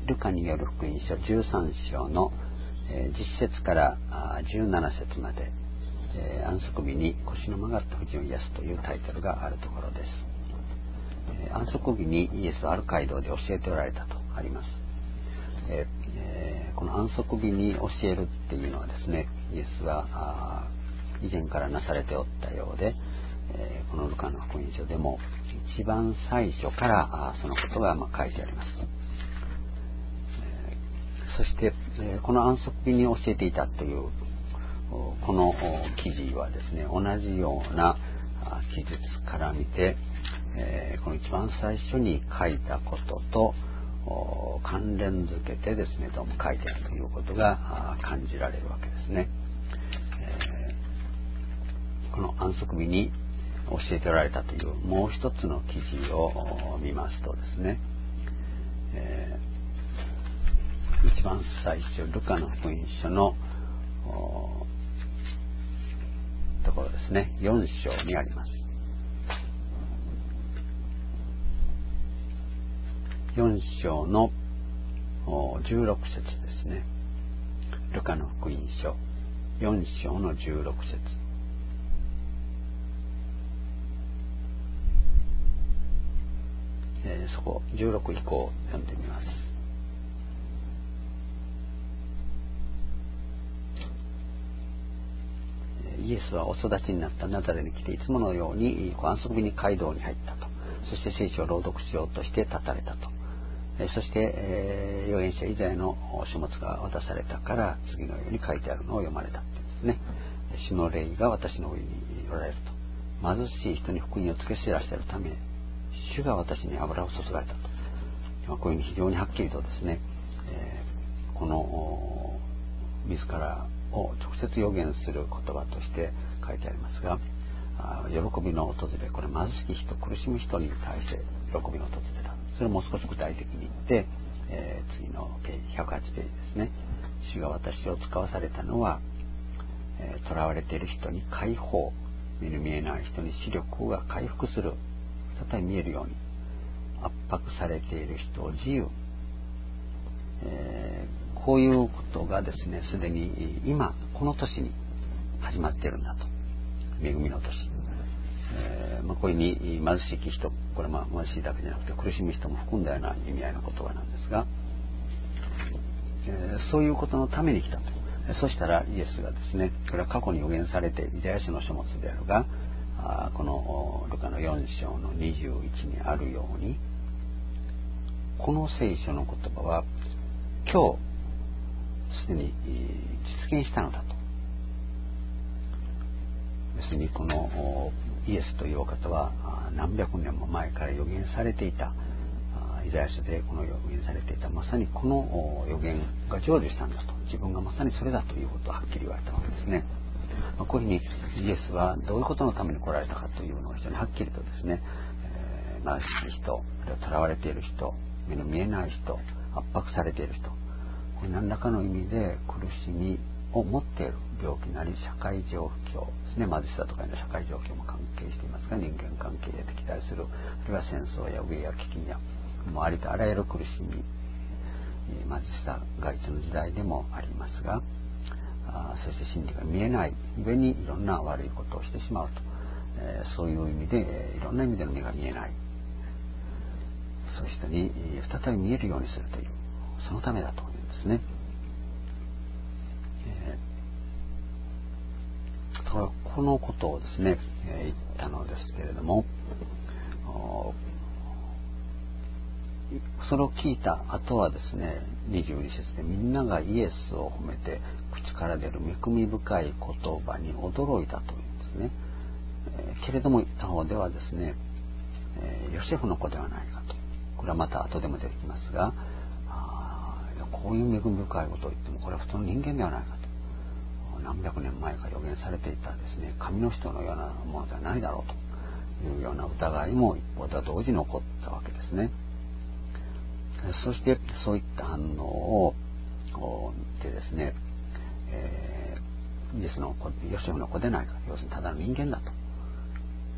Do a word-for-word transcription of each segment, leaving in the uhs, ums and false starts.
ルカによる福音書じゅうさん章のじゅっ節からじゅうなな節まで、安息日に腰の曲がった婦人を癒すというタイトルがあるところです。安息日にイエスはある街道で教えておられたとあります。えー、この安息日に教えるっていうのはですね、イエスは以前からなされておったようで、えー、このルカの福音書でも一番最初からそのことがまあ書いてあります。えー、そして、えー、この安息日に教えていたというこの記事はですね、同じような記述から見て、えー、この一番最初に書いたことと関連づけてですね、どうも書いてあるということが感じられるわけですね。えー、この安息日に教えておられたというもう一つの記事を見ますとですね、えー、一番最初ルカの福音書のところですね、よん章にあります。よん章のじゅうろく節ですね。ルカの福音書よん章のじゅうろく節。えー、そこじゅうろく以降読んでみます。イエスはお育ちになったナザレに来て、いつものように安息日に街道に入ったと。そして聖書を朗読しようとして立たれたと。そして、えー、預言者イザヤの書物が渡されたから次のように書いてあるのを読まれたってですね。主の霊が私の上におられると。貧しい人に福音をつけ知らせるため、主が私に油を注がれたと。こういうふうに非常にはっきりとですね、えー、この自らを直接予言する言葉として書いてありますが、喜びの訪れ、これ貧しき人、苦しむ人に対して喜びの訪れだ。それをもう少し具体的に言って、えー、次のページひゃくはちページですね。主が私を使わされたのは、えー、囚われている人に解放、目に見えない人に視力が回復する、再び見えるように、圧迫されている人を自由、えー、こういうことがですね、すでに今この年に始まっているんだと。恵みの年、えーまあ、こういうふうに貧しき人、これは貧しいだけじゃなくて苦しむ人も含んだような意味合いの言葉なんですが、えー、そういうことのために来たと。そしたらイエスがですね、これは過去に予言されてイザヤ書の書物であるが、あこのルカのよん章のにじゅういちにあるように、この聖書の言葉は今日すでに実現したのだと。別にこのイエスというお方は何百年も前から予言されていた、イザヤ書でこの予言されていた、まさにこの予言が成就したんだと。自分がまさにそれだということをはっきり言われたわけですね。こういうふうにイエスはどういうことのために来られたかというのが非常にはっきりとですね、えー、貧しい人、囚われている人、目の見えない人、圧迫されている人、これ何らかの意味で苦しみを持っている病気なり社会状況ですね、貧しさとかの社会状況も関係していますが、人間関係で敵対する、あるいは戦争や飢えや飢饉やもうありとあらゆる苦しみ、貧しさがいつの時代でもありますが、あそして真理が見えないゆえにいろんな悪いことをしてしまうと、えー、そういう意味で、えー、いろんな意味での目が見えない、そういう人に再び見えるようにするという、そのためだというんですね。えー、このことをですね、えー、言ったのですけれども、それを聞いた後はですね、にじゅうに節でみんながイエスを褒めて口から出る恵み深い言葉に驚いたというんですね。えー、けれども他方ではですね、えー、ヨセフの子ではないかと。これはまた後でも出てきますが、あこういう恵み深いことを言ってもこれは普通の人間ではないかと。何百年前から予言されていたですね、神の人のようなものではないだろうというような疑いも一方では同時に起こったわけですね。そしてそういった反応をでですね、えー、イエスの子、ヨセフの子でないか、要するにただの人間だと、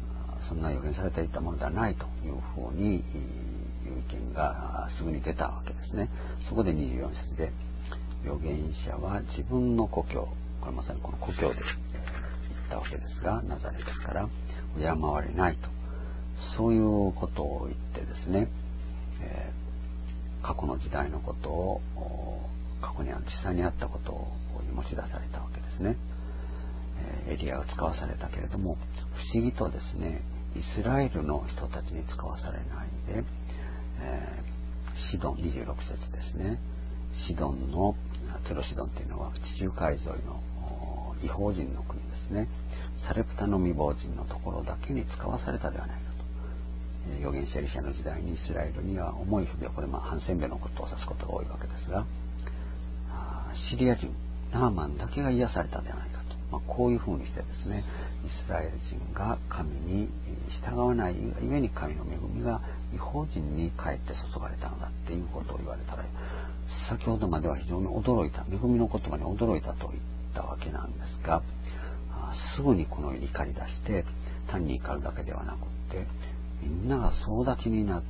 そんな予言されていたものではないというふうにいう意見がすぐに出たわけですね。そこでにじゅうよん節で、預言者は自分の故郷、これまさにこの故郷で言ったわけですが、ナザレですから敬われないと、そういうことを言ってですね、えー、過去の時代のことを、過去には実際にあったことを持ち出されたわけですね。エリアが使わされたけれども、不思議とですね、イスラエルの人たちに使わされないで、えー、シドンにじゅうろく節ですね。シドンのテロシドンというのは地中海沿いの異邦人の国ですね。サレプタの未亡人のところだけに使わされたではないかと。預言者エリシャの時代にイスラエルには重い不病、これまあハンセンベのことを指すことが多いわけですが、シリア人ナーマンだけが癒されたではないかと、まあ、こういうふうにしてですね、イスラエル人が神に従わないゆえに神の恵みが異邦人にかえって注がれたのだっていうことを言われたら、先ほどまでは非常に驚いた、恵みの言葉に驚いたと言ったわけなんですが、すぐにこのように怒り出して、単に怒るだけではなくってみんなが総立ちになって、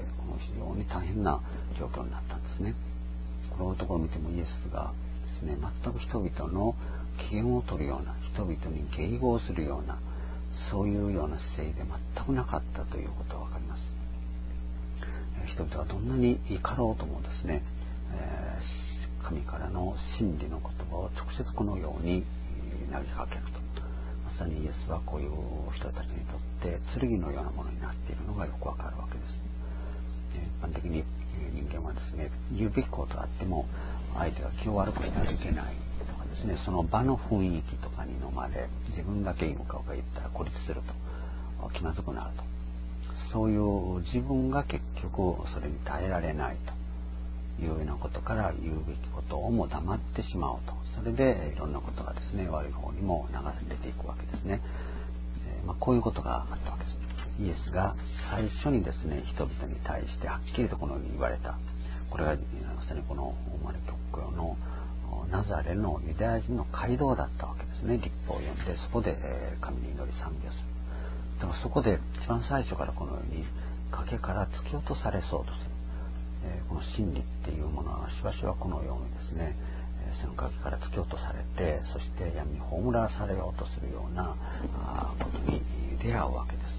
この非常に大変な状況になったんですね。このところを見てもイエスがですね、全く人々の機嫌を取るような、人々に迎合するような、そういうような姿勢で全くなかったということが分かります。人々がどんなに怒ろうともですね、えー、神からの真理の言葉を直接このように投げかけると、まさにイエスはこういう人たちにとって剣のようなものになっているのがよくわかるわけです。一般的に人間はですね、言うべきことがあっても相手が気を悪くしなきゃいけないとかですね、その場の雰囲気とかに飲まれ、自分だけいいのかが言ったら孤立すると、気まずくなると、そういう自分が結局それに耐えられないというようなことから言うべきことをも黙ってしまおうと、それでいろんなことがですね、悪い方にも流れていくわけですね。えーまあ、こういうことがあったわけです。イエスが最初にですね、人々に対してはっきりとこのように言われた、これがまさにこの生まれ極教のナザレのユダヤ人の街道だったわけですね。律法を読んで、そこで神に祈り賛美をする。だからそこで一番最初からこのように崖から突き落とされそうとする、えー、この真理っていうものはしばしばこのようにですね、その崖から突き落とされて、そして闇に葬らされようとするようなことに出会うわけです。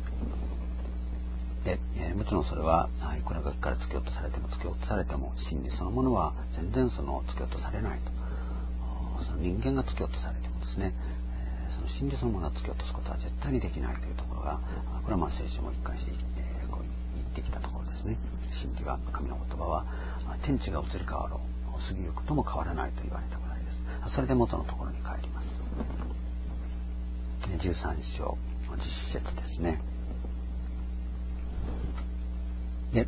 で、えー、もちろんそれはいくら崖から突き落とされても突き落とされても真理そのものは全然その突き落とされないと、その人間が突き落とされてもですね、えー、その真理そのものを突き落とすことは絶対にできないというところが、これはまあ聖書も一貫して、えー、こう言ってきたところですね。真理は、神の言葉は天地が移り変わろう、過ぎゆくとも変わらないと言われたぐらいです。それで元のところに帰ります。じゅうさん章じゅっ節ですね。で、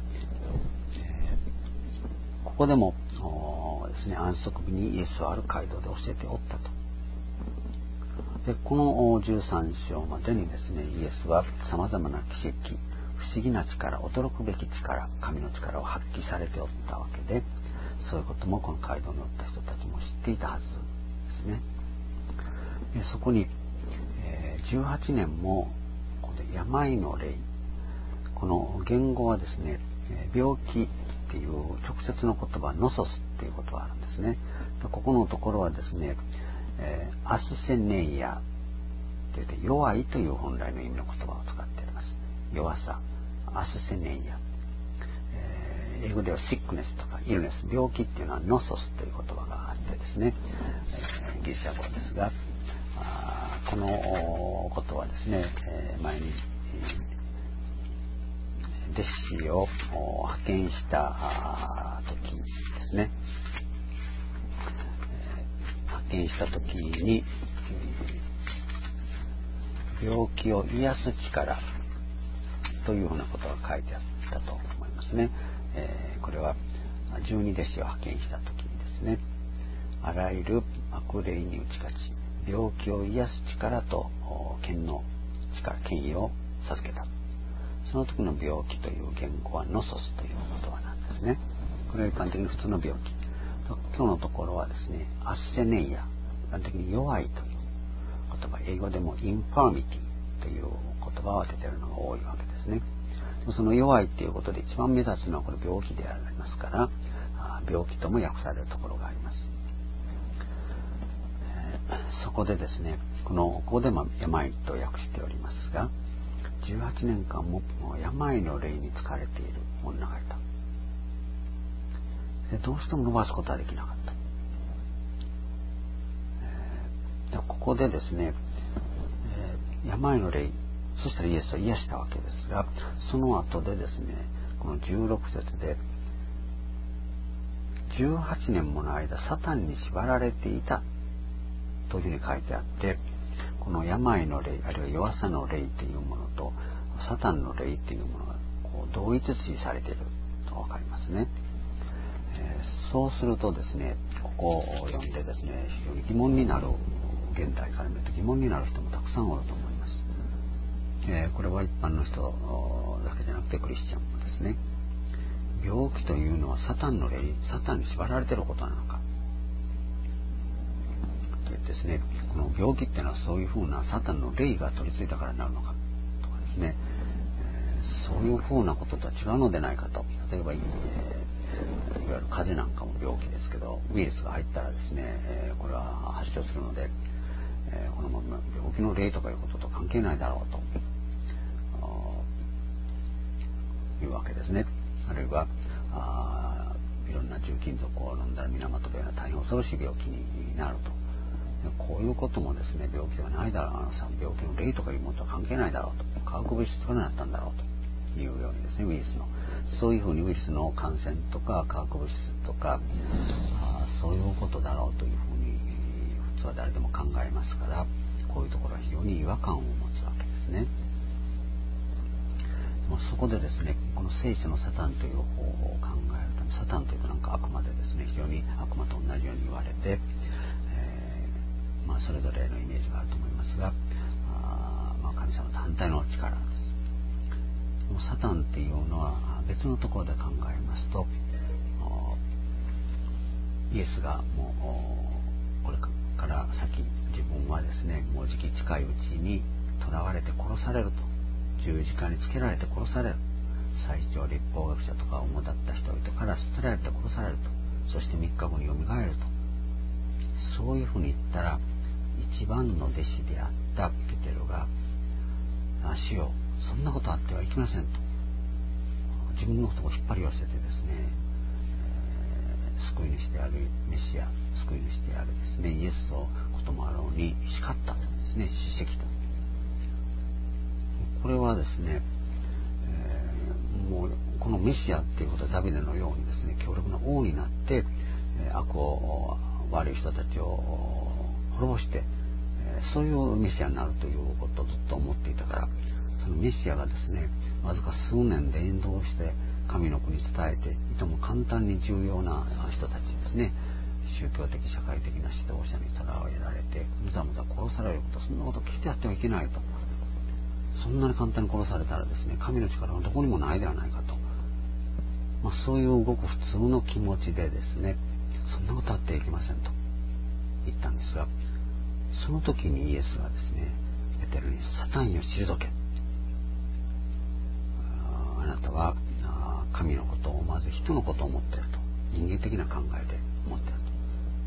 ここでもですね、安息日にイエスはある街道で教えておったと。で、このじゅうさん章までにですね、イエスは様々な奇跡、不思議な力、驚くべき力、神の力を発揮されておったわけで、そういうこともこの街道におった人たちも知っていたはずですね。で、そこに、えー、じゅうはちねんもここで病の霊、この言語はですね、病気っていう直接の言葉、ノソスっていう言葉があるんですね。ここのところはですね、えー、アスセネイアというと弱いという本来の意味の言葉を使っています。弱さ、アスセネイア、えー、英語ではシックネスとかイルネス、病気っていうのはノソスという言葉があってですね、えー、ギリシャ語ですが、あこのことはですね、えー、前に、えー弟子を派遣した時ですね、派遣した時に病気を癒す力というふうなことが書いてあったと思いますね。えー、これはじゅうに弟子を派遣した時にですね、あらゆる悪霊に打ち勝ち病気を癒す力と剣の力、権威を授けた。その時の病気という言語はノソスという言葉なんですね。これは一般的に普通の病気。今日のところはですね、アッセネイア、一般的に弱いという言葉、英語でもインファーミティという言葉を当てているのが多いわけですね。でもその弱いっていうことで一番目立つのはこれ病気でありますから、病気とも訳されるところがあります。えー、そこでですね、このここでも病と訳しておりますが、じゅうはちねんかんも病の霊に疲れている女がいた。でどうしても伸ばすことはできなかった。えー、でここでですね、えー、病の霊、そしたらイエスは癒したわけですが、その後でですね、このじゅうろく節でじゅうはちねんもの間サタンに縛られていたというふうに書いてあって、この病の霊あるいは弱さの霊というものとサタンの霊というものがこう同一視されていると分かりますね。えー、そうするとですね、ここを読んでですね、非常に疑問になる、現代から見ると疑問になる人もたくさんおると思います。えー、これは一般の人だけじゃなくてクリスチャンもですね、病気というのはサタンの霊、サタンに縛られていることなのかでですね、この病気っていうのはそういうふうなサタンの霊が取り付いたからなるのかとかですね、えー、そういうふうなこととは違うのでないかと。例えば、えー、いわゆる風邪なんかも病気ですけど、ウイルスが入ったらですね、えー、これは発症するので、えー、この病気の霊とかいうことと関係ないだろうというわけですね。あるいはあいろんな重金属を飲んだら水俣病は大変恐ろしい病気になると。こういうこともですね、病気ではないだろう、あのさ病気の霊とかいうものとは関係ないだろうと、化学物質からなったんだろうというようにですね、ウイルスのそういうふうにウイルスの感染とか化学物質とかあそういうことだろうというふうに普通は誰でも考えますから、こういうところは非常に違和感を持つわけですね。もうそこでですね、この聖書のサタンという方法を考えるため、サタンというとなんか悪魔でですね、非常に悪魔と同じように言われて、えー、まあそれぞれのイメージがあると思いますが、あまあ神様と反対の力です。もうサタンっていうのは別のところで考えますと、イエスがもうこれから先自分はですね、もうじき近いうちに囚われて殺されると。十字架につけられて殺される。最長立法学者とか主だった人々から捨てられて殺されると。そしてみっかごによみがえると。そういうふうに言ったら、一番の弟子であったペテロが、主よ、そんなことあってはいけませんと。自分のことを引っ張り寄せてですね、えー、救い主であるメシア、救い主であるですね、イエスをこともあろうに叱ったとですね、叱責と。これはですね、えー、もうこのメシアっていうことはダビデのようにですね、強力な王になって、えー、悪を悪い人たちを滅ぼして、えー、そういうメシアになるということをずっと思っていたから、そのメシアがですね、わずか数年で伝道して神の国に伝えて、いとも簡単に重要な人たちですね、宗教的社会的な指導者に捕らえられてむざむざ殺されること、そんなこと決してやってはいけないと。そんなに簡単に殺されたらですね、神の力はどこにもないではないかと、まあ、そういうごく普通の気持ちでですね、そんなことあってはいけませんと言ったんですが、その時にイエスがですね、ペテロにサタンよ退け、あ, あなたは神のことを思わず人のことを思っていると、人間的な考えで思っていると。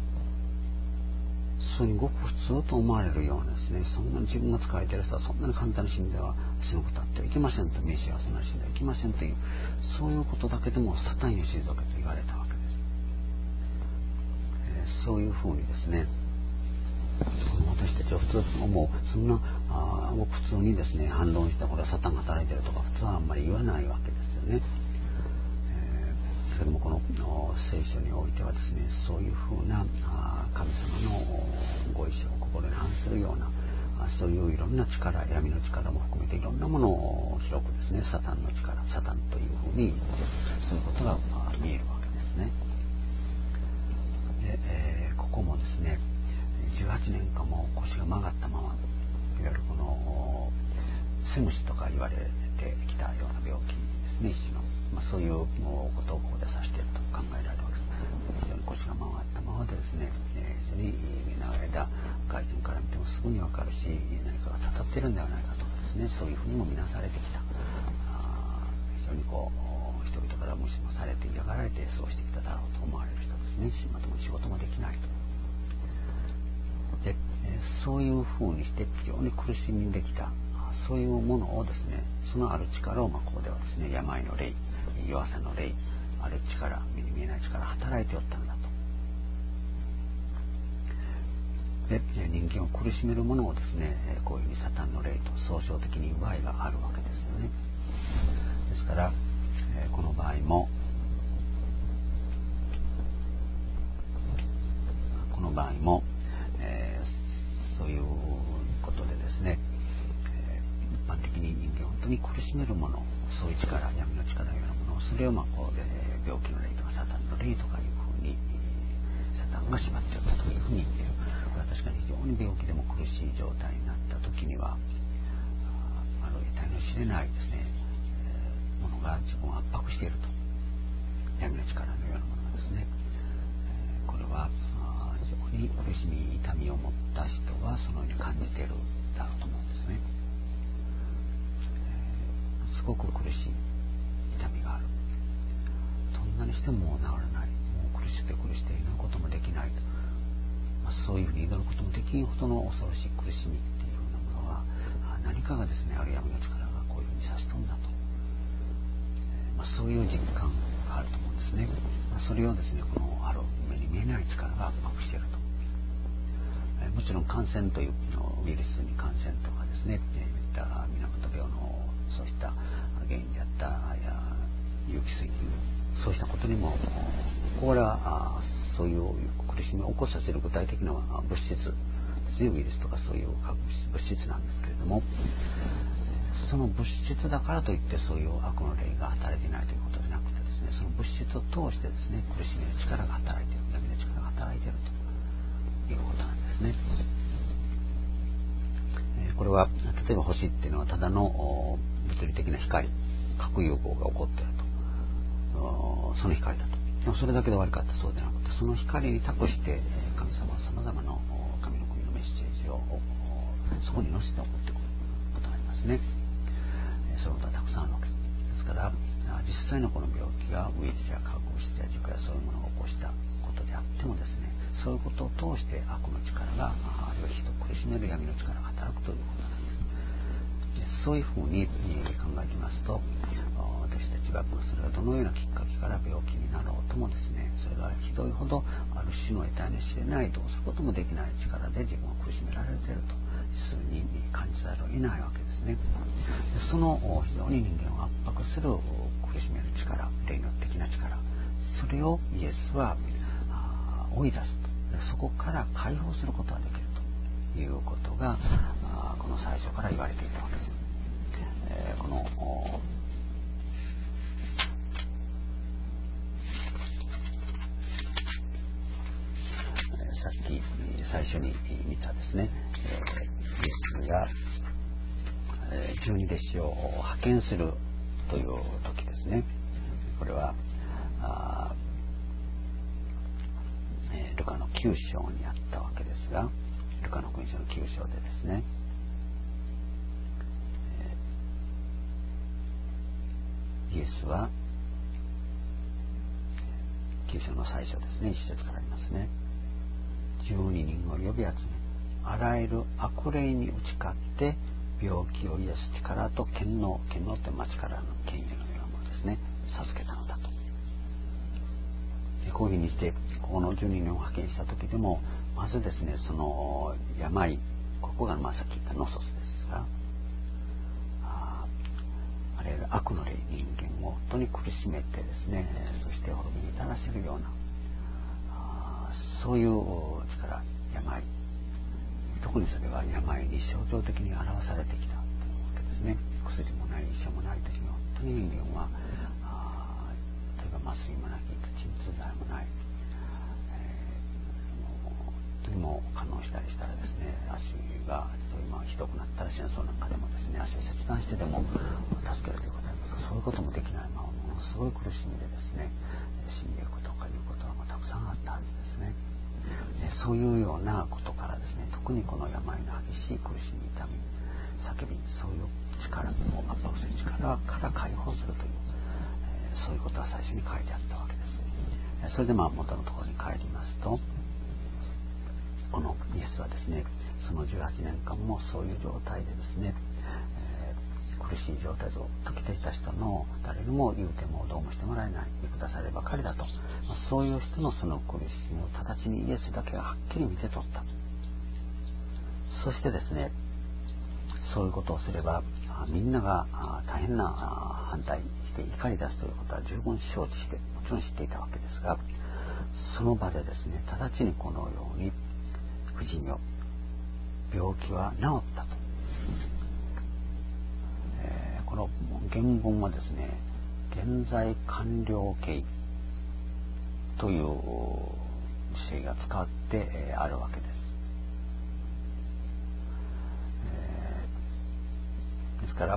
そうにごく普通と思われるようなですね、そんなに自分が仕えている人はそんなに簡単に死んでは死ぬことあってはいけませんと、メシアはそんなに死んではいけませんという、そういうことだけでもサタンに退けと言われたわけです。えー、そういうふうにですね、私たちは普通思う、そんなあごく普通にですね、反論してこれはサタンが働いているとか普通はあんまり言わないわけですよね。けどもこの聖書においてはですね、そういうふうな神様のご意志を心に反するような、そういういろんな力、闇の力も含めていろんなものを広くですね、サタンの力、サタンというふうにそういうことが見えるわけですね。で、えー、ここもですね、じゅうはちねんかんも腰が曲がったまま、いわゆるこのセムシとか言われてきたような病気ですね、一種の。まあ、そういうことをここで指していると考えられるわけです。非常に腰が回ったままでですね、非常に長い間外見から見てもすぐに分かるし、何かがたたっているんではないかとかですね、そういうふうにも見なされてきた、非常にこう人々から無視もされて嫌がられて過ごしてきただろうと思われる人ですね。まともに仕事もできないと。で、そういうふうにして非常に苦しみできた、そういうものをですね、そのある力を、まあ、ここではですね、病の霊、弱さの霊、ある力、目に見えない力が働いておったのだと。で、人間を苦しめるものをですね、こういうふうにサタンの霊と総称的に奪いがあるわけですよね。ですから、この場合もこの場合も、えー、そういうことでですね、えー、一般的に人間を本当に苦しめるもの、そういう力、闇の力のようなもの、それをまあこうで病気の霊とかサタンの霊とかいうふうにサタンが縛っているというふうに言っている。これは確かに非常に病気でも苦しい状態になった時には、あの得体の知れないですね、えー、ものが自分を圧迫していると、闇の力のようなものがですね、えー、これは非常に苦しみ痛みを持った人はそのように感じているだろうと思うんですね。えー、すごく苦しい痛みがある。どんなにしてももう治らない、もう苦しくて苦しくて祈ることもできないと、まあ、そういうふうに祈ることもできんほどの恐ろしい苦しみっていうようなものは何かがですね、ある闇の力がこういうふうに差し飛んだと、えーまあ、そういう実感があると思うんですね。まあ、それをですね、このある目に見えない力が圧迫していると。えー、もちろん感染というのウイルスに感染とかですね、えー、いった源病のそうした原因であったや有機水銀、そうしたことにもこれはそういう苦しみを起こさせる具体的な物質ですね、ウイルスとかそういう物質なんですけれども、その物質だからといってそういう悪の霊が働いていないということでなくてですね、その物質を通してですね、苦しみの力が働いている、闇の力が働いているということなんですね。これは例えば星っていうのはただの物理的な光、核融合が起こっていると、その光だと。でもそれだけで終わりかってそうでなくて、その光に託して神様はさまざまな神の国のメッセージをそこに載せて送ってくることがありますね。そういうことはたくさんあるわけですから、実際のこの病気がウイルスや化学物質や事故やそういうものが起こしたことであってもですね、そういうことを通して悪の力がより人を苦しめる闇の力が働くということなんです。そういうふうに考えてみますと、私たちがそれがどのようなきっかけから病気になろうともですね、それがひどいほどある種の得体の知れないどうすることもできない力で自分を苦しめられていると普通に感じざるを得ないわけですね。でその非常に人間を圧迫する苦しめる力、霊能的な力、それをイエスは追い出すと、そこから解放することができるということがこの最初から言われていたわけです。えー、このさっき最初に見たですね、えー、イエスが十二弟子を派遣するという時ですね。これはあ、えー、ルカのきゅう章にあったわけですが、ルカの福音書のきゅう章でですね、えー、イエスはきゅう章の最初ですね、一節からありますね。十二人を呼び集め、あらゆる悪霊に打ち勝って病気を癒す力と権能、権能って町からの権威のようなものですね、授けたのだと。でこういうふうにしてここのじゅうににんを派遣した時でも、まずですね、その病、ここがまあさっき言ったノソスですが、ああれ悪の霊、人間を本当に苦しめてですね、そして滅びに至らせるようなあそういう力、病、特にそれは病に象徴的に表されてきたというわけですね。薬もない、医者もない時に本当に人間はあ例えば麻酔もなき、鎮痛剤もない、えー、もう本当にもう可能したりしたらですね、足がそういうまあひどくなったら戦争なんかでもですね、足を切断してでも助けるということなんですが、そういうこともできない、まあ、ものすごい苦しみでですね死んでいくとかいうことはまあたくさんあったはずですね。そういうようなことからですね、特にこの病の激しい苦しみ、痛み、 叫び、そういう力を圧迫する力から解放するという、えー、そういうことが最初に書いてあったわけです。それでまあ元のところに帰りますと、このイエスはですね、そのじゅうはちねんかんもそういう状態でですね、えー、苦しい状態を解きていた人の誰にも言うてもどうもしてもらえない、見下さればかりだと、まあ、そういう人のその苦しみを直ちにイエスだけがはっきり見て取った。そしてですね、そういうことをすればみんなが大変な反対して怒り出すということは十分承知して、もちろん知っていたわけですが、その場でですね、直ちにこのように婦人よ、病気は治ったと、えー、この原文はですね、現在完了形という詞が使ってあるわけです。ですから、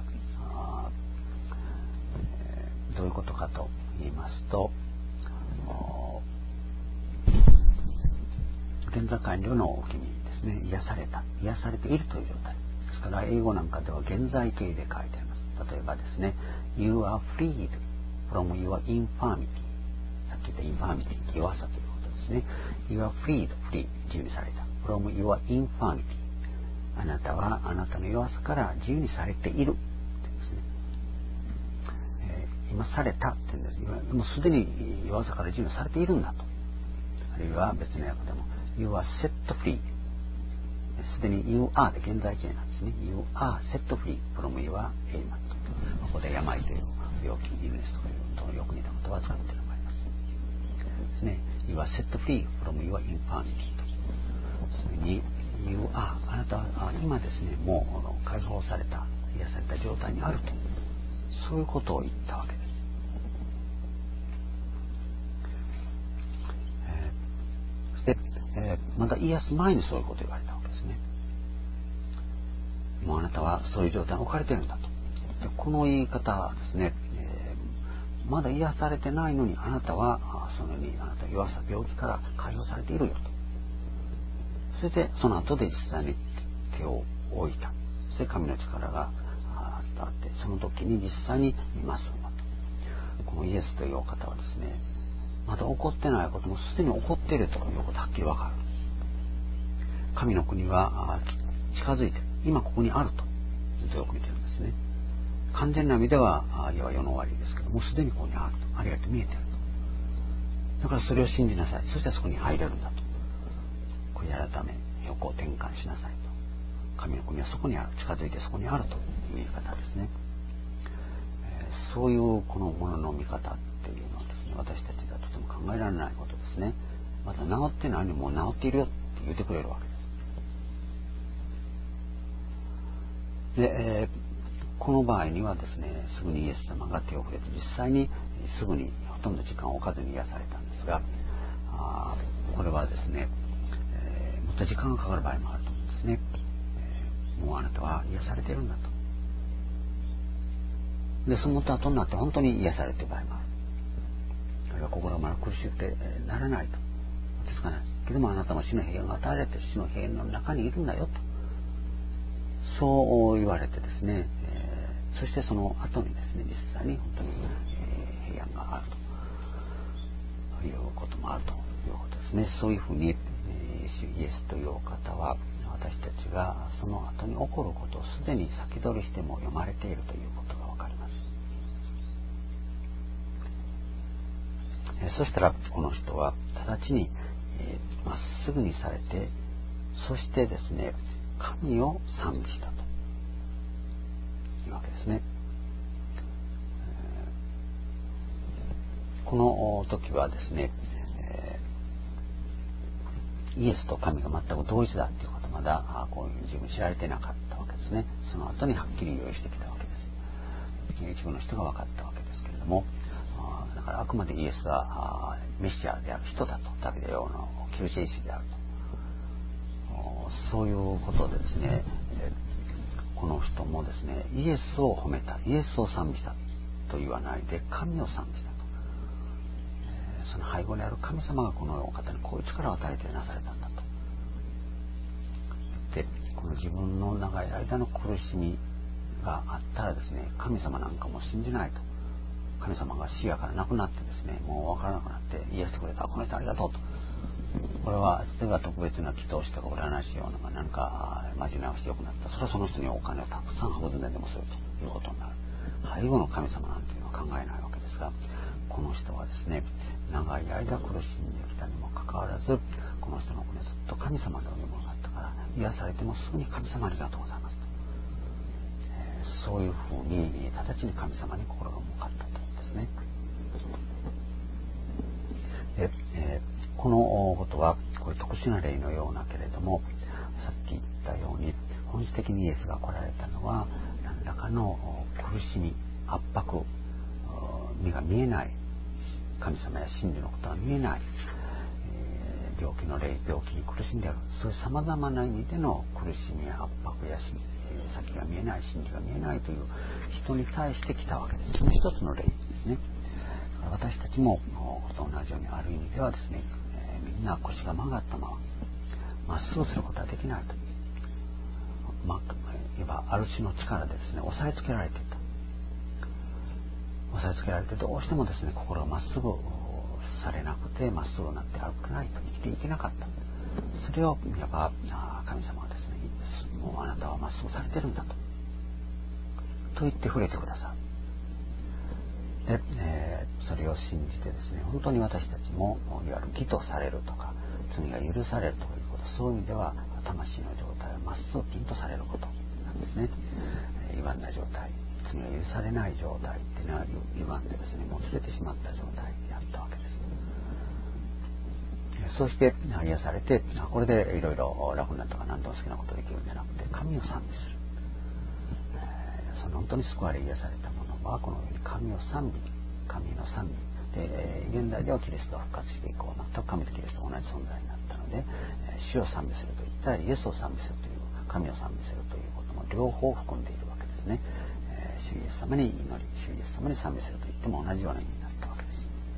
えー、どういうことかと言いますと、現在完了のお気味ですね、癒された、癒されているという状態ですから、英語なんかでは現在形で書いてあります。例えばですね、You are freed from your infirmity、 さっき言った infirmity、 弱さということですね。 You are freed、 free、自由にされた、 from your infirmity、あなたはあなたの弱さから自由にされているってですね、えー、今されたって言うんです。もうすでに弱さから自由にされているんだと。あるいは別の訳でも You are set free、 すでに You are で現在形なんですね。 You are set free from your ailment、 ここで病という病気、イルネスとかいうとよく似た言葉を使っているのがありますですね。 You are set free from your infirmity と、それにYou are、 あなたは今ですね、もう解放された、癒された状態にあると、そういうことを言ったわけです。えー、そして、えー、まだ癒す前にそういうことを言われたわけですね。もうあなたはそういう状態に置かれているんだと。でこの言い方はですね、えー、まだ癒されてないのにあなたはそのようにあなたは弱さ、病気から解放されているよと。それでその後で実際に手を置いた。そして神の力が伝わって、その時に実際に見ますよと。このイエスというお方はですね、まだ起こってないこともすでに起こっているということがはっきりわかる。神の国は近づいて今ここにあるとずっとよく見てるんですね。完全な意味ではいや世の終わりですけども、すでにここにあると、ありがとう見えていると。だからそれを信じなさい。そしてそこに入れるんだと。悔い改め、横を転換しなさいと。神の国はそこにある、近づいてそこにあるという言い方ですね。えー、そういうこのものの見方っていうのはですね、私たちがとても考えられないことですね。また治ってないのにもう治っているよって言ってくれるわけです。で、えー、この場合にはですね、すぐにイエス様が手を触れて、実際にすぐにほとんど時間を置かずに癒されたんですが、あこれはですね、もっと時間がかかる場合もあると思うんですね。えー、もうあなたは癒されているんだと。で、その後になって本当に癒されている場合もある。あるいは心がまだ苦しくてならないと。落ち着かない。けどもあなたも死の平安が与えられて死の平安の中にいるんだよと。そう言われてですね、えー、そしてその後にですね、実際に本当に、えー、平安があるということもあるということですね。そういうふうにイエスというお方は私たちがその後に起こることをすでに先取りしても読まれているということがわかります。えそしたらこの人は直ちにま、えー、っすぐにされて、そしてですね、神を賛美したというわけですね。えー、この時はですね、イエスと神が全く同一だということまだこういう自分知られてなかったわけですね。その後にはっきり用意してきたわけです。一部の人が分かったわけですけれども、だからあくまでイエスはメシアである人だと、ダビデ用の救世主であると、そういうことでですね、この人もですね、イエスを褒めた、イエスを賛美したと言わないで神を賛美したと。その背後にある神様がこのお方にこういう力を与えてなされたんだと。で、 この自分の長い間の苦しみがあったらですね、神様なんかも信じないと。神様が死やからなくなってですね、もう分からなくなって癒してくれた、この人ありがとうと。これは例えば特別な祈祷したか占い師ような何かまじないをしてよくなった、それはその人にお金をたくさん運んででもするということになる。背後の神様なんていうのは考えないわけですが、この人はですね、長い間苦しんできたにもかかわらず、この人の子にずっと神様のようなものがあったから、癒されてもすぐに神様ありがとうございますと、えー、そういうふうに直ちに神様に心が向かったというんですね。で、えー、このことはこういう特殊な例のようなけれども、さっき言ったように本質的にイエスが来られたのは何らかの苦しみ、圧迫、目が見えない神様や真理のことが見えない、えー、病気の霊、病気に苦しんである、そういうさまざまな意味での苦しみや圧迫や、えー、先が見えない、真理が見えないという人に対して来たわけです。その一つの例ですね。私たちも同じようにある意味ではですね、えー、みんな腰が曲がったまままっすぐすることはできないと、まあ、いわばある種の力でですね押さえつけられていた。押さえつけられてどうしてもですね心がまっすぐされなくて、まっすぐになって歩けないと、生きていけなかった。それをいわば神様はですね、もうあなたはまっすぐされてるんだとと言って触れてください。で、えー、それを信じてですね、本当に私たちもいわゆる義とされるとか罪が許されるということ、そういう意味では魂の状態はまっすぐピンとされることなんですね。えー、歪んだ状態、罪が許されない状態っていうのは歪んでですね、もつれてしまった状態であったわけです。そして癒されて、これでいろいろ楽になったか何でも好きなことできるんじゃなくて、神を賛美する。えー、その本当に救われ癒されたものはこのように神を賛美、神の賛美で、現代ではキリストが復活して以降、全く神とキリストと同じ存在になったので、主を賛美するといったらイエスを賛美するという、神を賛美するということも両方含んでいるわけですね。主イエス様に祈り、主イエス様に賛美するといっても同じような意味になったわけです。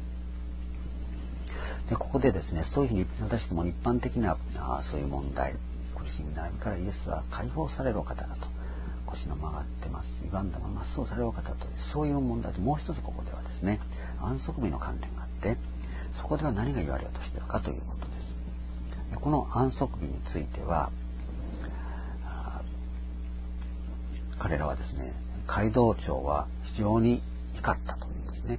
で、ここでですね、そういうふうに私ども一般的なあそういう問題、苦しみ悩みからイエスは解放されるお方だと、腰の曲がってます、歪んだまままっすぐされるお方という、そういう問題と、もう一つここではですね、安息日の関連があって、そこでは何が言われようとしているかということです。で、この安息日については、彼らはですね、街道長は非常に怒ったというんですね。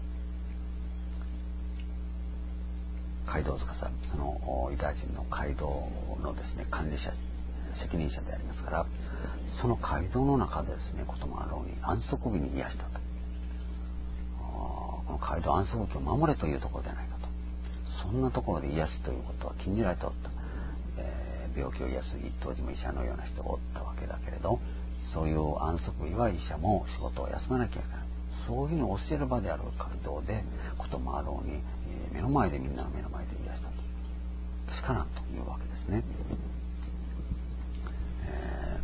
街道司、そのユダヤ人の街道のですね管理者、責任者でありますから、その街道の中でですねこともあろうに安息日に癒したと、この街道安息日を守れというところではないかと、そんなところで癒すということは禁じられておった、えー、病気を癒す当時も医者のような人がおったわけだけれど、そういう安息日は医者も仕事を休まなきゃいけない、そういうのを教える場である街道でこともあろうに、えー、目の前でみんなの目の前で癒したとしかなんというわけですね。え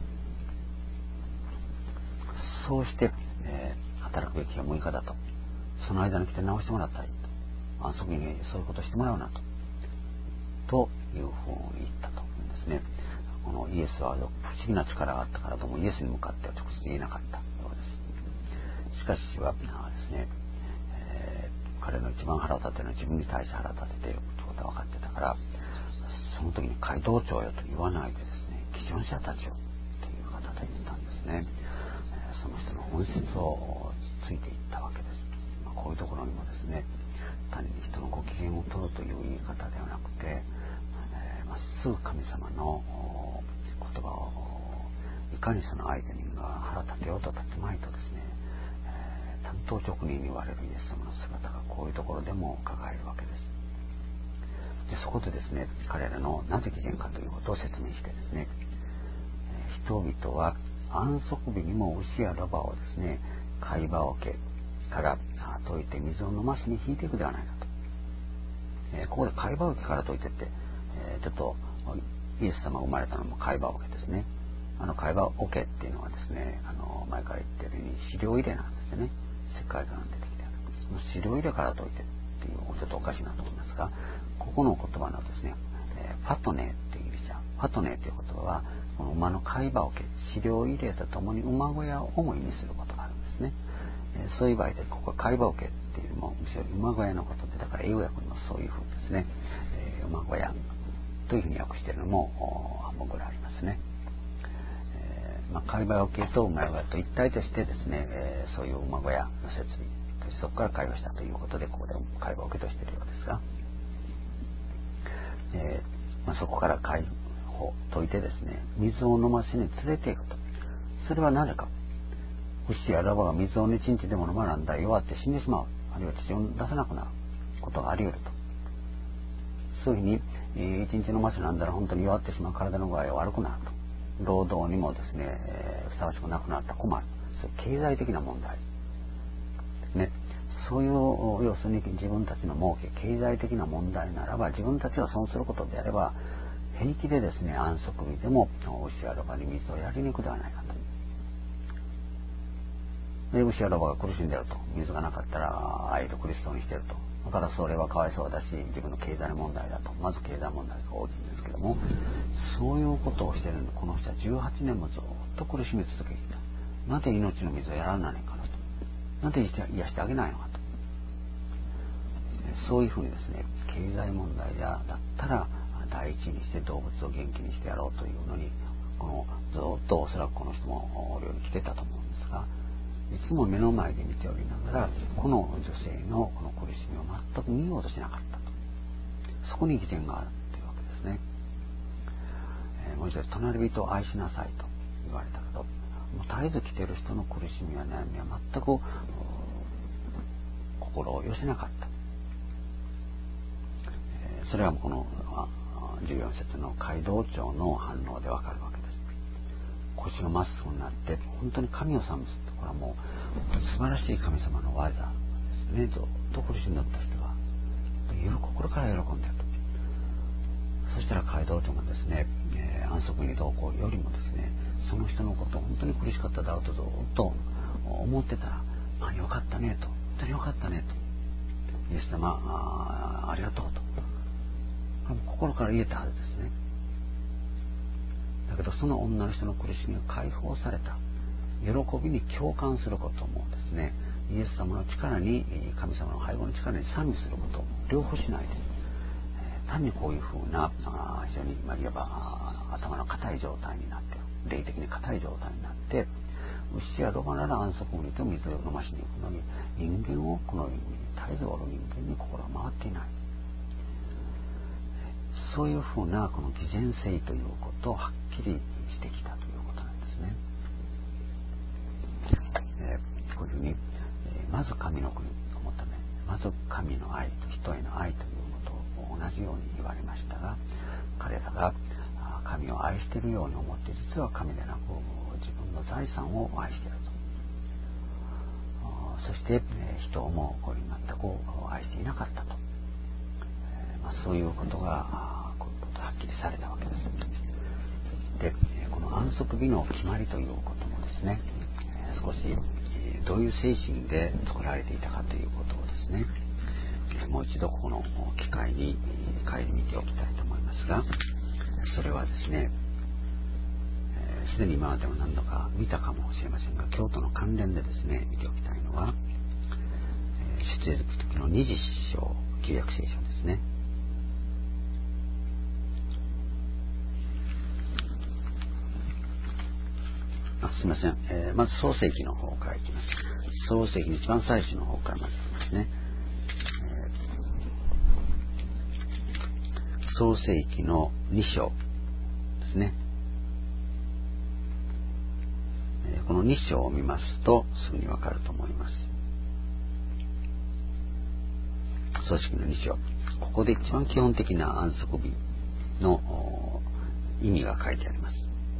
ー、そうして、えー、働くべきはむいかだと、その間に来て直してもらったらいいと、安息日にそういうことをしてもらうなとというふうに言ったというんですね。このイエスは不思議な力があったからともイエスに向かっては直接言えなかったようです。しかし主はですね、えー、彼の一番腹を立てるのは自分に対して腹を立てているということは分かってたから、その時に街道長よと言わないでですね、基準者たちよという方で言ったんですね。えー、その人の本質をついていったわけです。まあ、こういうところにもですね、単に人のご機嫌を取るという言い方ではなくて、えー、まっすぐ神様の言葉をいかにその相手にが腹立てようと立てまいとですね、えー、単刀直入に言われるイエス様の姿がこういうところでも伺えるわけです。で、そこでですね、彼らのなぜ偽善かということを説明してですね、えー、人々は安息日にも牛やロバをですね、貝羽桶から解いて水を飲ませに引いていくではないかと。えー、ここで貝羽桶から解いてって、えー、ちょっとイエス様が生まれたのも貝羽桶ですね。あの貝羽桶っていうのはですね、あの前から言ってるように飼料入れなんですよね。石灰から出てきてある。その飼料入れから解いてっていうちょっとおかしいなと思いますが、ここの言葉のですね、えー、ファトネっていう意味じゃパトネーという言葉はこの馬の飼い場桶、飼料入れとともに馬小屋を主にすることがあるんですね。えー、そういう場合でここは飼い場桶っていうのもむしろ馬小屋のことで、だから英語訳にもそういうふうですね、えー、馬小屋というふうに訳しているのも半分ぐらいありますね。えーまあ、飼い場桶と馬小屋と一体としてですね、えー、そういう馬小屋の設備、そこから会話したということでここで飼い場桶としているようですが、えーまあ、そこから解放解いてですね、水を飲ませに連れていくと。それはなぜか。牛やラバが水を一日でも飲まなんだら弱って死んでしまう、あるいは血を出さなくなることがあり得ると。そういうふうに、えー、一日飲ませなんだら本当に弱ってしまう、体の具合が悪くなると。労働にもですね、えー、ふさわしくなくなったら困る。そういう経済的な問題ですね。そういう要するに自分たちの儲け、経済的な問題ならば、自分たちが損することであれば平気でですね、安息日でも牛やラバに水をやりに行くではないかと。で、牛やラバが苦しんでいると、水がなかったら愛とクリストにしていると、だからそれはかわいそうだし、自分の経済問題だと。まず経済問題が大きいんですけども、そういうことをしているので、この人はじゅうはちねんもずっと苦しみ続けていた。なぜ命の水をやらないかなと、なぜ癒してあげないのかと。そういうふうにですね、経済問題だったら第一にして動物を元気にしてやろうというのに、このずっとおそらくこの人もお料理来てたと思うんですが、いつも目の前で見ておりながらこの女性のこの苦しみを全く見ようとしなかったと。そこに偽善があるというわけですね。えー、もう一度隣人を愛しなさいと言われたけど、もう絶えず来ている人の苦しみや悩みは全く心を寄せなかった。えー、それはこのじゅうよん節の街道長の反応でわかるわけです。腰がまっすぐになって本当に神を賛美する。これはもう素晴らしい神様の技ですね。ずっと苦しんだった人が心から喜んでいると。そしたら街道長がですね、えー、安息に同行よりもですね、その人のことを本当に苦しかっただろうとずっと思ってたら、まあ、よかったねと、本当によかったねと、イエス様 あ, ありがとうと心から言えたはずですね。だけどその女の人の苦しみが解放された、喜びに共感することもですね、イエス様の力に、神様の背後の力に賛美することも両方しないで、えー、単にこういうふうなあ非常に、まあ、いわば頭の固い状態になって、霊的に固い状態になって、牛やロバなら安息にと水を飲ましに行くのに、人間をこのように絶えずおる人間に心が回っていない。そういうふうなこの偽善性ということをはっきりしてきたということなんですね。えー、こういうふうに、えー、まず神の国を求め、まず神の愛と人への愛ということを同じように言われましたが、彼らが神を愛しているように思って実は神でなく自分の財産を愛していると。そして、えー、人をもこういう全く愛していなかったと。まあ、そういうことがこういうことはっきりされたわけです。で、この安息日の決まりということもですね、少しどういう精神で作られていたかということをですね、もう一度この機会に顧みておきたいと思いますが、それはですね、すでに今までも何度か見たかもしれませんが、京都の関連でですね見ておきたいのは、出エジプト記のにじゅっ章、旧約聖書ですね。あすみません、えー、まず創世記の方からいきます。創世記の一番最初の方からまずいきますね。えー、創世記のに章ですね。えー、このに章を見ますとすぐにわかると思います。創世記のに章、ここで一番基本的な安息日の意味が書いてあります。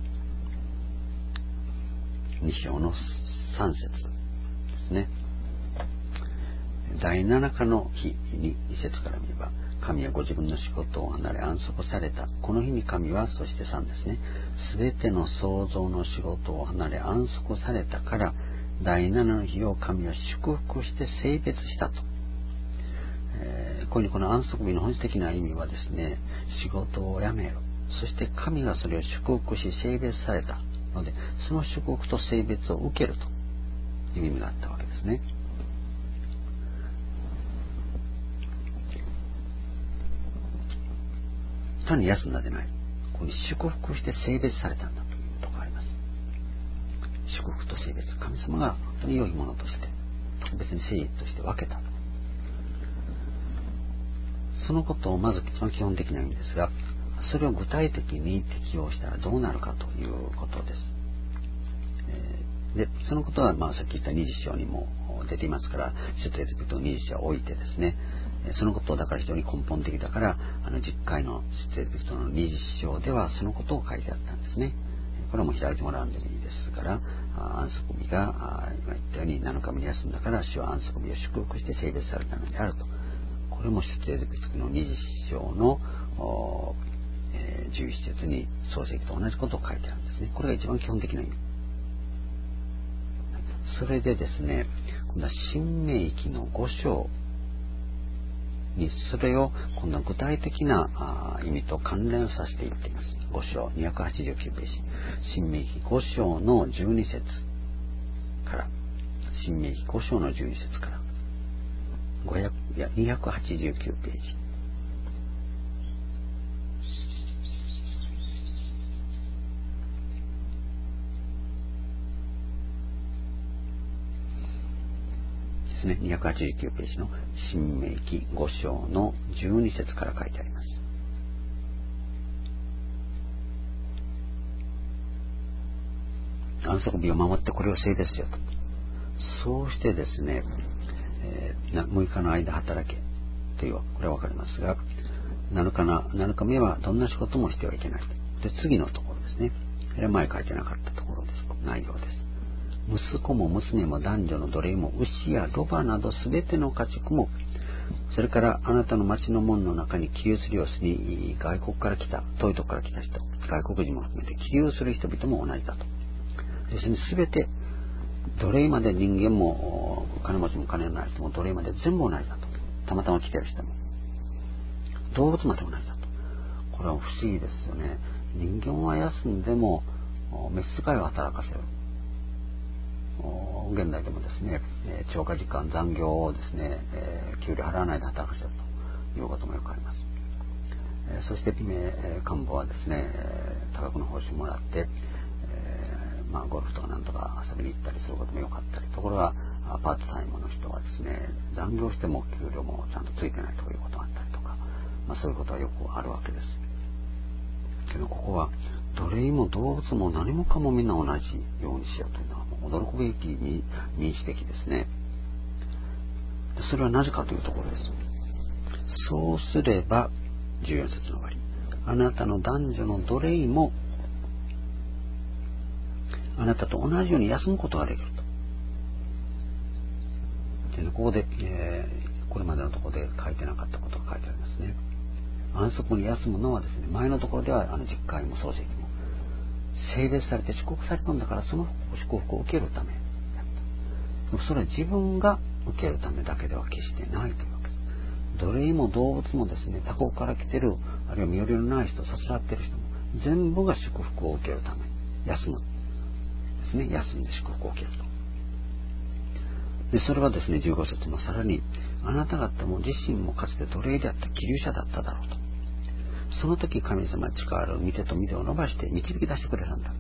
に章のさん節ですね。第七日の日にに節から見れば、神はご自分の仕事を離れ安息された。この日に神は、そしてさんですね、すべての創造の仕事を離れ安息されたから、第七の日を神は祝福して聖別したと。えー、ここにこの安息日の本質的な意味はですね、仕事を辞める、 そして神がそれを祝福し性別されたので、その祝福と性別を受けるという意味があったわけですね。単に休んだでない、ここに祝福して性別されたんだというところがあります。祝福と性別、神様が本当に良いものとして特別に聖として分けた、そのことをまず一番基本的な意味ですが、それを具体的に適用したらどうなるかということです。えー、でそのことは、まあ、さっき言ったにじゅっ章にも出ていますから、出エジプトのにじゅっ章を置いてですね、そのことだから非常に根本的だから、あのじゅっかいの出エジプトのにじゅっ章ではそのことを書いてあったんですね。これはもう開いてもらうんでもいいですから、安息日が今言ったようになのかめに休んだから、主は安息日を祝福して性別されたのであると。これも出エジプトのにじゅっ章のえー、じゅういち節に創世記と同じことを書いてあるんですね。これが一番基本的な意味。それでですね、今度は新明記のご章にそれを今度は具体的な意味と関連させていっています。ご章にひゃくはちじゅうきゅうページ、新明記ご章のじゅうに節から、新明記ご章のじゅうに節からごひゃくいやにひゃくはちじゅうきゅうページ。ですね、にひゃくはちじゅうきゅうページの新明記ご章のじゅうに節から書いてあります。安息日を守ってこれを聖ですよと。そうしてですね、えー、むいかの間働けという、これはわかりますが、なのかな、なのかめはどんな仕事もしてはいけないと。で、次のところですね。これは前書いてなかったところです。内容です。息子も娘も男女の奴隷も牛やロバなどすべての家畜も、それからあなたの町の門の中に起立する様子に外国から来た、遠いとこから来た人、外国人も含めて起立する人々も同じだと。要するにすべて奴隷まで、人間も金持ちも金のない人も奴隷まで全部同じだと。たまたま来てる人も動物まで同じだと。これは不思議ですよね。人間は休んでも召使いを働かせる。現代でもですね、超過時間残業をですね、給料払わないで働かせるということもよくあります。そして幹部はですね、多額の報酬もらって、まあ、ゴルフとかなんとか遊びに行ったりすることもよかったり、ところがパートタイムの人はですね、残業しても給料もちゃんとついてないということがあったりとか、まあ、そういうことはよくあるわけです。けどここは奴隷も動物も何もかもみんな同じようにしようというのは驚くべきに認識的ですね。それはなぜかというところです。そうすればじゅうよん節の終わり、あなたの男女の奴隷もあなたと同じように休むことができると。でここで、えー、これまでのところで書いてなかったことが書いてありますね。安息に休むのはですね、前のところではあのじゅっかいも創世記も性別されて祝福されたんだから、その祝福を受けるためだった。でもそれは自分が受けるためだけでは決してないというわけです。奴隷も動物もですね、他国から来てる、あるいは身寄りのない人、さすらってる人も全部が祝福を受けるため休むですね。休んで祝福を受けると。でそれはですね、じゅうご節もさらに、あなた方も自身もかつて奴隷であった寄留者だっただろうと。その時神様は力ある御手と御手を伸ばして導き出してくれたんだと。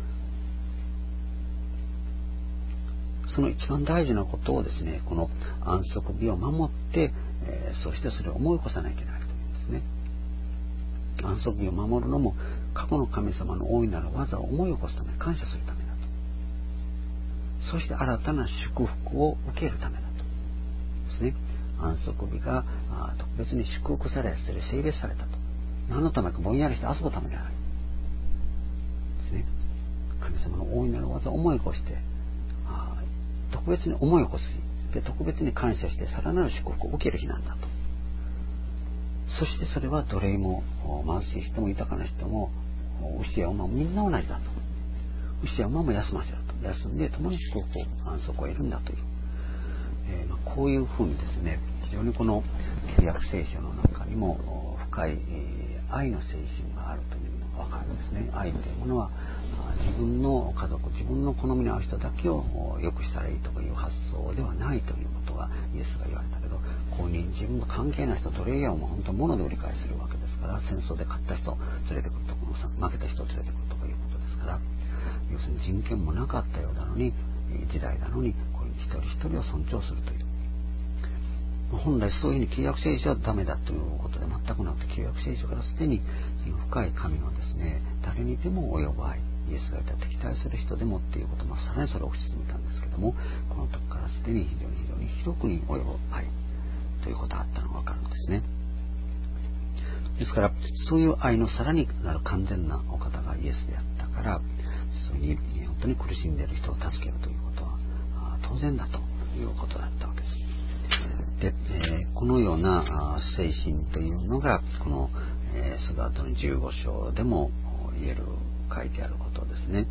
その一番大事なことをですね、この安息日を守って、えー、そしてそれを思い起こさなきゃいけないというんですね。安息日を守るのも過去の神様の大いなる技を思い起こすため、感謝するためだと。そして新たな祝福を受けるためだとですね。安息日が特別に祝福され、それ性別されたと。何のためかぼんやりして遊ぶためではないですね。神様の大いなる技を思い起こして、特別に思い起こすで、特別に感謝してさらなる祝福を受ける日なんだと。そしてそれは奴隷も貧しい人も豊かな人も牛や馬もみんな同じだと。牛や馬も休ませると。休んで共に祝福を安息を得るんだという、えーまあ、こういうふうにですね、非常にこの旧約聖書の中にも深い、え愛の精神があるというのが分かるんですね。愛というものは自分の家族、自分の好みの合う人だけを良くしたらいいとかいう発想ではないということがイエスが言われたけど、こうに自分の関係ない人とレイヤーをも本当物で売り買いするわけですから、戦争で勝った人を連れてくるとか負けた人を連れてくるとかいうことですから、要するに人権もなかったようなのに、時代なのにこういう一人一人を尊重するという、本来そういうふうに契約聖書はダメだということで全くなくて、契約聖書からすでにその深い神のですね、誰にでも及ぶ愛、イエスが言った敵対する人でもっていうこともさらにそれを推し進めたんですけども、この時からすでに非常に非常に広くに及ぶ愛ということがあったのが分かるんですね。ですからそういう愛のさらになる完全なお方がイエスであったから、そういう本当に苦しんでいる人を助けるということは当然だということだったわけです。で、えー、このような精神というのがこの、えー、その後のじゅうご章でも言える書いてあることですね。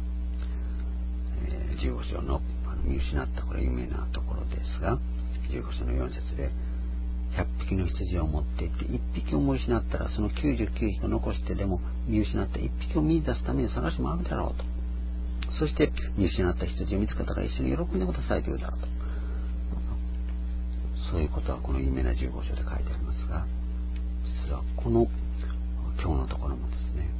えー、じゅうご章のあの見失ったこれ有名なところですが、じゅうご章のよん節で、ひゃっぴきの羊を持っていっていっぴきを見失ったらそのきゅうじゅうきゅうひきを残してでも見失ったいっぴきを見出すために探し回るだろうと。そして見失った羊を見つけたから一緒に喜んでくださいと言うだろうと。そういうことはこの有名なじゅうご章で書いてありますが、実はこの今日のところもですね、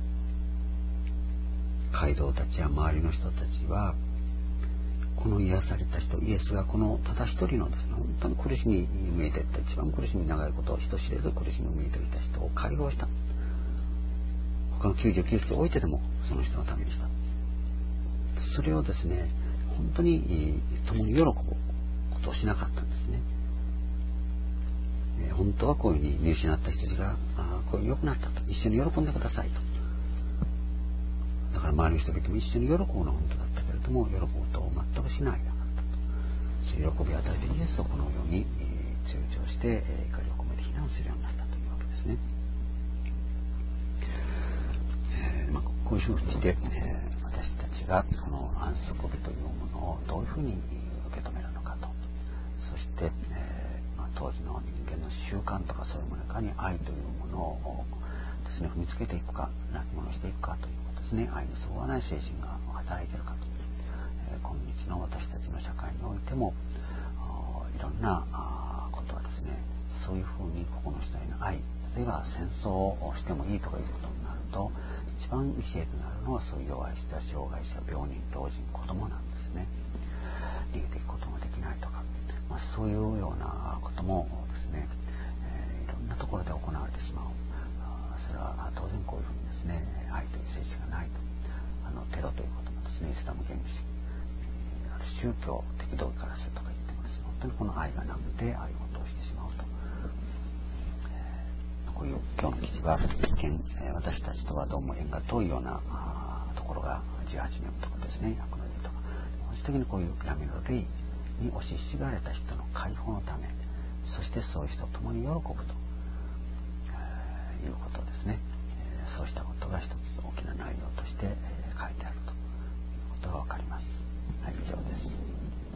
街道たちや周りの人たちはこの癒された人、イエスがこのただ一人のですね、本当に苦しみに見えていった、一番苦しみ長いことを人知れず苦しみに見えていた人を解放した。他のきゅうじゅうきゅうひきを置いてでもその人のためにした。それをですね、本当に共に喜ぶことをしなかったんですね。本当はこういうふうに見失った羊があこういう良くなったと、一緒に喜んでくださいと。だから周りの人々も一緒に喜ぶのは本当だったけれども、喜ぶことを全くしないなかったと。そういう喜びを与えてイエスをこのように通常して怒りを込めて非難するようになったというわけですね。えーまあ、こういうふうにして、えー、私たちがこの安息日というものをどういうふうに受け止めるのかと、そして、えーまあ、当時の人間の習慣とかそういうものに愛というものをですね、踏みつけていくか、なきものしていくかということですね。愛にそぐわない精神が働いているかと、えー、今日の私たちの社会においてもいろんなことはですね、そういうふうにここの人への愛、例えば戦争をしてもいいとかいうことになると、一番犠牲となるのはそういう弱い人や障害者、病人、老人、子供なんですね。逃げていくこともできないとか、まあ、そういうようなこともですね、えー、いろんなところで行われてしまう。それは当然こういうふうにですね、愛という精神がないと、あのテロということもですね、イスラム原理主義、ある宗教的同意からするとか言ってもですね、本当にこの愛がなくて愛を通してしまうと、えー、こういう今日の記事は一見、えー、私たちとはどうも縁が遠いようなところがじゅうはちねんとかですね、百の霊とか、本質的にこういう闇の霊に押ししがれた人の解放のため、そしてそういう人と共に喜ぶということですね。そうしたことが一つ